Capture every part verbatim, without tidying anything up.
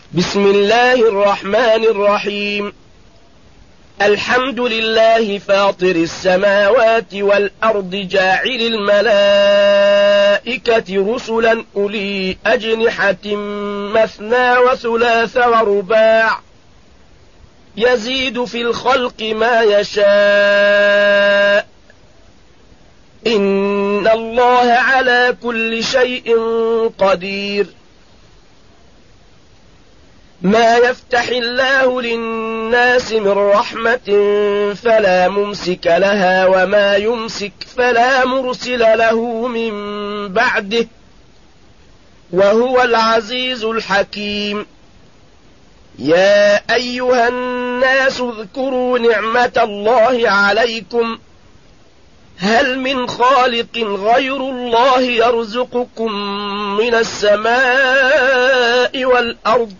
بسم الله الرحمن الرحيم. الحمد لله فاطر السماوات والأرض جاعل الملائكة رسلا أولي أجنحة مثنى وثلاث ورباع يزيد في الخلق ما يشاء إن الله على كل شيء قدير. ما يفتح الله للناس من رحمة فلا ممسك لها وما يمسك فلا مرسل له من بعده وهو العزيز الحكيم. يا أيها الناس اذكروا نعمة الله عليكم هل من خالق غير الله يرزقكم من السماء والأرض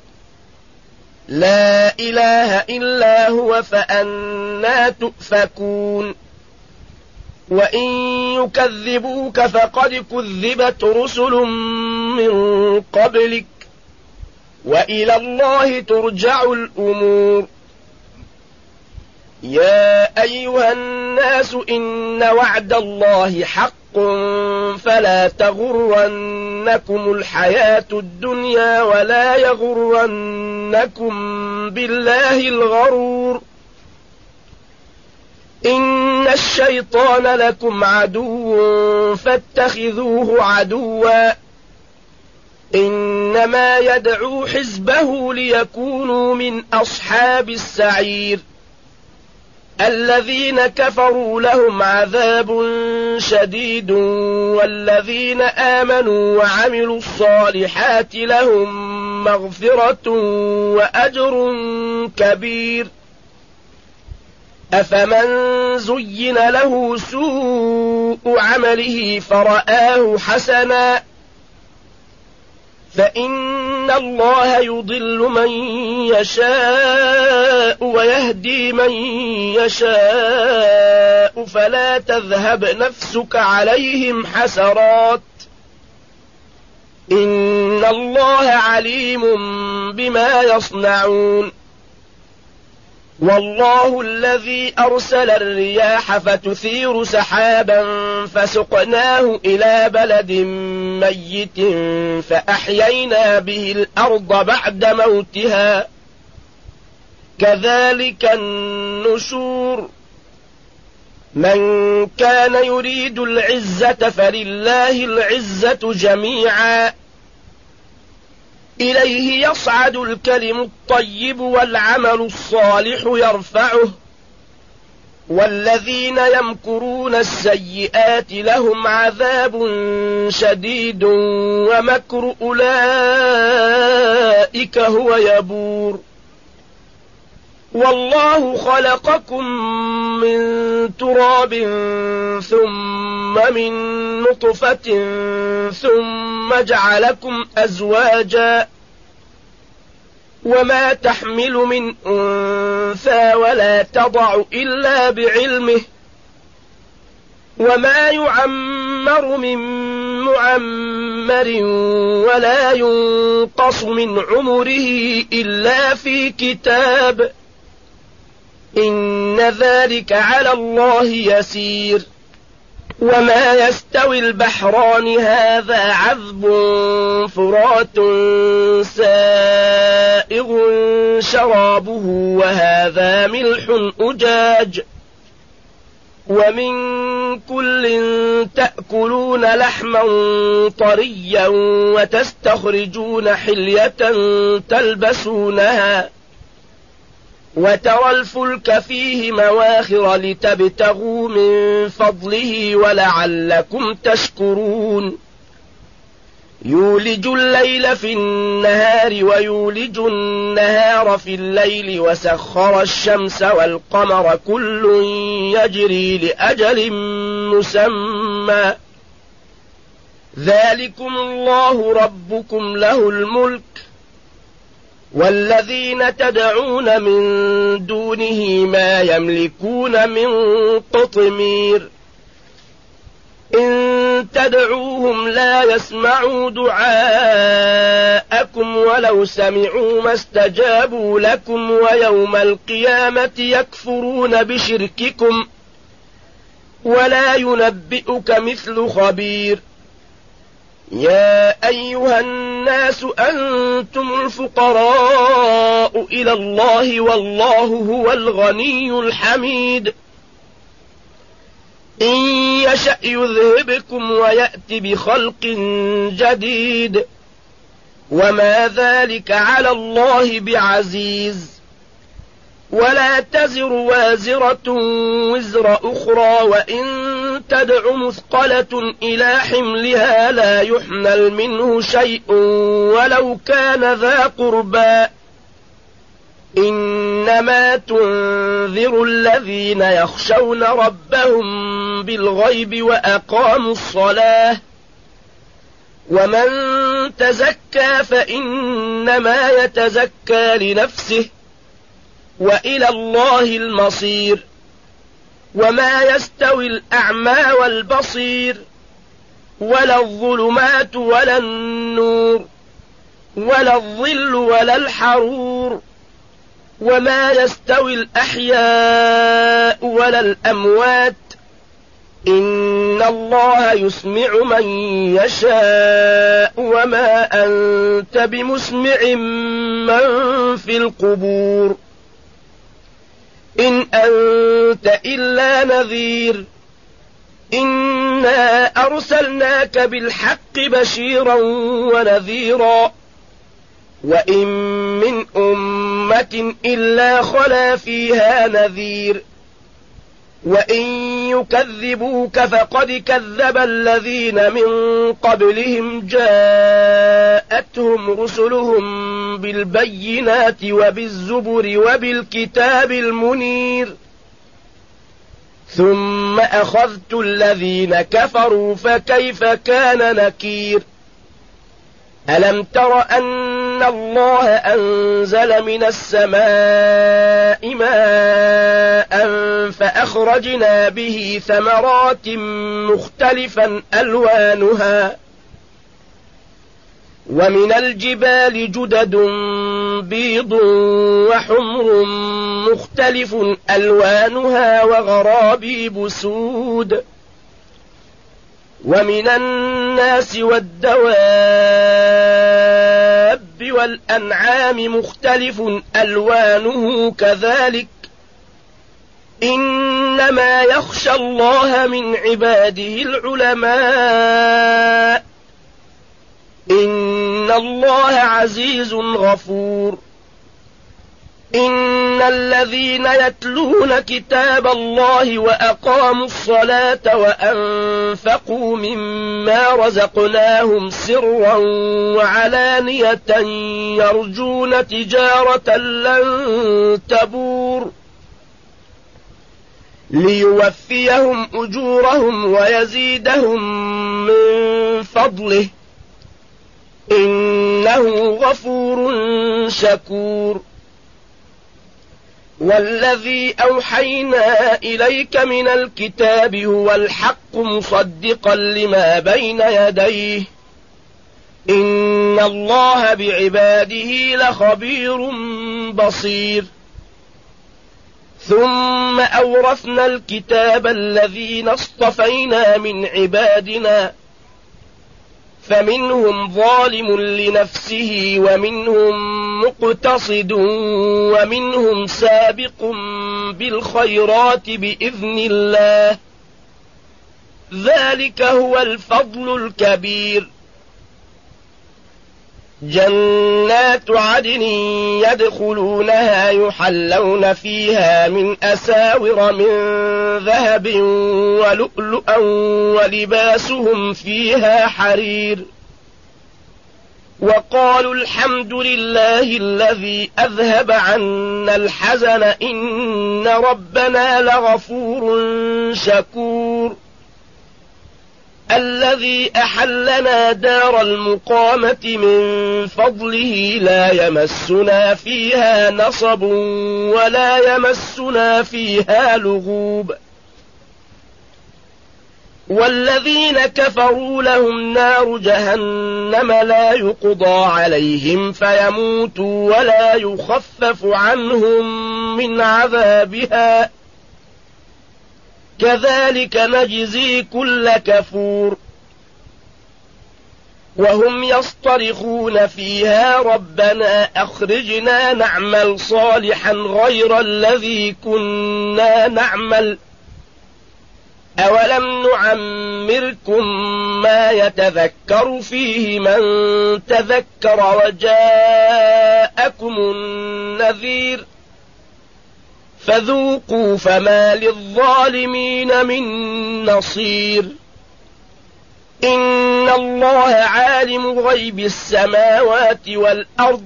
لا إله إلا هو فأنى تؤفكون. وإن يكذبوك فقد كذبت رسل من قبلك وإلى الله ترجع الأمور. يا أيها الناس إن وعد الله حق فلا تغرنكم الحياة الدنيا ولا يغرنكم بالله الغرور. إن الشيطان لكم عدو فاتخذوه عدوا إنما يدعو حزبه ليكونوا من أصحاب السعير. الذين كفروا لهم عذاب شديد والذين آمنوا وعملوا الصالحات لهم مغفرة وأجر كبير. أفمن زين له سوء عمله فرآه حسنا فإن الله يضل من يشاء ويهدي من يشاء فلا تذهب نفسك عليهم حسرات إن الله عليم بما يصنعون. والله الذي أرسل الرياح فتثير سحابا فسقناه إلى بلد ميت فأحيينا به الأرض بعد موتها كذلك النشور. من كان يريد العزة فلله العزة جميعا إليه يصعد الكلم الطيب والعمل الصالح يرفعه والذين يمكرون السيئات لهم عذاب شديد ومكر أولئك هو يبور. والله خلقكم من تراب ثم من نطفة ثم جعلكم أزواجا وما تحمل من أنثى ولا تضع إلا بعلمه وما يعمر من معمر ولا ينقص من عمره إلا في كتاب إن ذلك على الله يسير. وما يستوي البحران هذا عذب فرات سائغ شرابه وهذا ملح أجاج ومن كل تأكلون لحما طريا وتستخرجون حلية تلبسونها وترى الفلك فيه مواخر لتبتغوا من فضله ولعلكم تشكرون. يولج الليل في النهار ويولج النهار في الليل وسخر الشمس والقمر كل يجري لأجل مسمى ذلكم الله ربكم له الملك والذين تدعون من دونه ما يملكون من قطمير. إن تدعوهم لا يسمعوا دعاءكم ولو سمعوا ما استجابوا لكم ويوم القيامة يكفرون بشرككم ولا ينبئك مثل خبير. يا أيها الناس أنتم الفقراء إلى الله والله هو الغني الحميد. إن يشأ يذهبكم ويأت بخلق جديد وما ذلك على الله بعزيز. ولا تزر وازرة وزر أخرى وإن تدع مثقلة إلى حملها لا يحمل منه شيء ولو كان ذا قربى. إنما تنذر الذين يخشون ربهم بالغيب وأقاموا الصلاة ومن تزكى فإنما يتزكى لنفسه وإلى الله المصير. وما يستوي الأعمى والبصير ولا الظلمات ولا النور ولا الظل ولا الحرور وما يستوي الأحياء ولا الأموات إن الله يسمع من يشاء وما أنت بمسمع من في القبور إن أنت إلا نذير. إنا أرسلناك بالحق بشيرا ونذيرا وإن من أمة إلا خلا فيها نذير وإن يكذبوك فقد كذب الذين من قبلهم جاءتهم رسلهم بالبينات وبالزبر وبالكتاب المنير ثم أخذت الذين كفروا فكيف كان نكير. ألم تر أن الله أنزل من السماء ماء فأخرجنا به ثمرات مختلفا ألوانها ومن الجبال جدد بيض وحمر مختلف ألوانها وغرابيب سود ومن الناس والدواب والأنعام مختلف ألوانه كذلك إنما يخشى الله من عباده العلماء إن الله عزيز غفور. إن الذين يتلون كتاب الله وأقاموا الصلاة وأنفقوا مما رزقناهم سرا وعلانية يرجون تجارة لن تبور ليوفيهم أجورهم ويزيدهم من فضله إنه غفور شكور. والذي أوحينا إليك من الكتاب هو الحق مصدقا لما بين يديه إن الله بعباده لخبير بصير. ثم أورثنا الكتاب الذين اصطفينا من عبادنا فمنهم ظالم لنفسه ومنهم مقتصد ومنهم سابق بالخيرات بإذن الله ذلك هو الفضل الكبير. جنات عدن يدخلونها يحلون فيها من أساور من ذهب ولؤلؤا ولباسهم فيها حرير وقالوا الحمد لله الذي أذهب عنا الحزن إن ربنا لغفور شكور. الذي أحلنا دار المقامة من فضله لا يمسنا فيها نصب ولا يمسنا فيها لغوب والذين كفروا لهم نار جهنم لا يقضى عليهم فيموتوا ولا يخفف عنهم من عذابها كذلك نجزي كل كفور وهم يصطرخون فيها ربنا أخرجنا نعمل صالحا غير الذي كنا نعمل أولم نعمركم ما يتذكر فيه من تذكر وجاءكم النذير فذوقوا فما للظالمين من نصير إن الله عالم غيب السماوات والأرض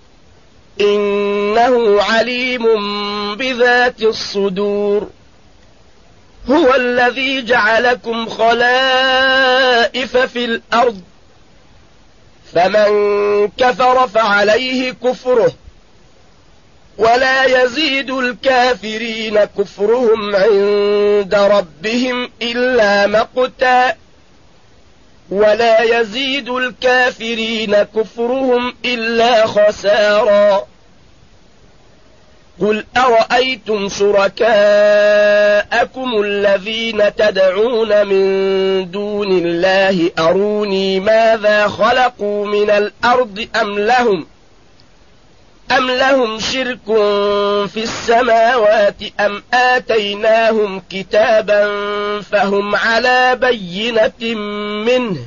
إنه عليم بذات الصدور هو الذي جعلكم خلائف في الأرض فمن كفر فعليه كفره ولا يزيد الكافرين كفرهم عند ربهم إلا مقتا ولا يزيد الكافرين كفرهم إلا خسارا قل أرأيتم شركاءكم الذين تدعون من دون الله أروني ماذا خلقوا من الأرض أم لهم أم لهم شرك في السماوات أم آتيناهم كتابا فهم على بينة منه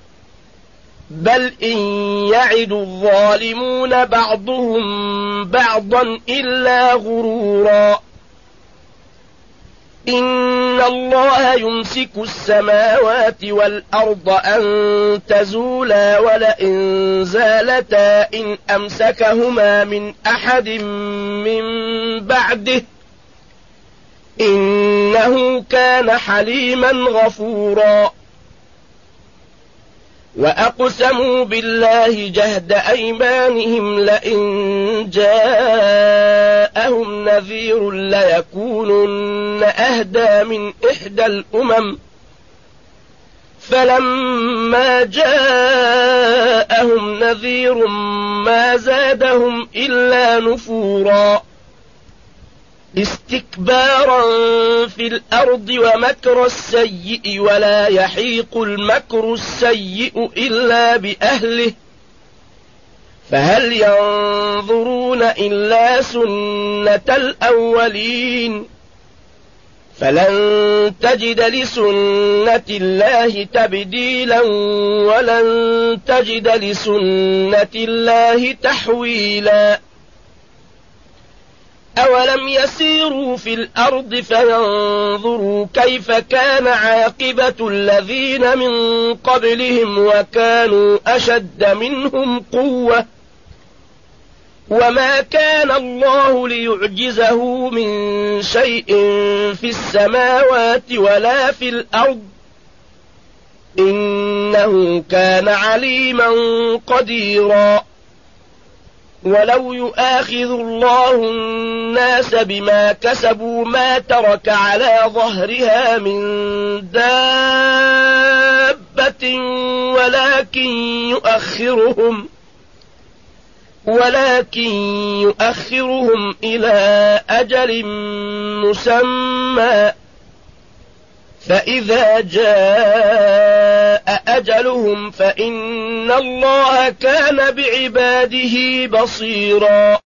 بل إن يعد الظالمون بعضهم بعضا إلا غرورا إن الله يمسك السماوات والأرض أن تزولا ولئن زالتا إن أمسكهما من أحد من بعده إنه كان حليما غفورا وأقسموا بالله جهد أيمانهم لئن جاءهم نذير ليكونن أهدى من إحدى الأمم فلما جاءهم نذير ما زادهم إلا نفورا استكبارا في الأرض ومكر السيء ولا يحيق المكر السيء إلا بأهله فهل ينظرون إلا سنة الأولين فلن تجد لسنة الله تبديلا ولن تجد لسنة الله تحويلا أولم يسيروا في الأرض فينظروا كيف كان عاقبة الذين من قبلهم وكانوا أشد منهم قوة وما كان الله ليعجزه من شيء في السماوات ولا في الأرض إنه كان عليما قديرا ولو يؤاخذ الله الناس بما كسبوا ما ترك على ظهرها من دابة ولكن يؤخرهم ولكن يؤخرهم إلى أجل مسمى فإذا جاء أجلهم فإن الله كان بعباده بصيرا